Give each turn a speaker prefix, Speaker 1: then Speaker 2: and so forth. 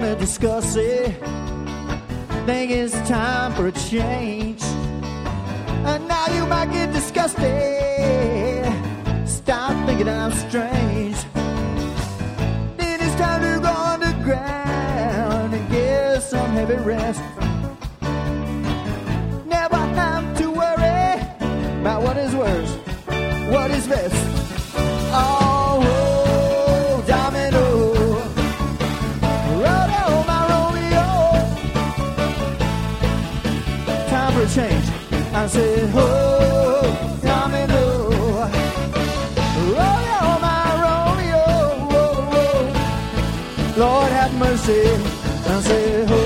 Speaker 1: to discuss it. Think it's time for a change. And now you might get disgusted. Stop thinking I'm strange. Then it's time to go underground and get some heavy rest. Never have to worry about what is worse, what is best. Oh, domino, Romeo, my Romeo. Time for a change. I said, oh, domino, Romeo, my Romeo. Lord have mercy. I said, oh.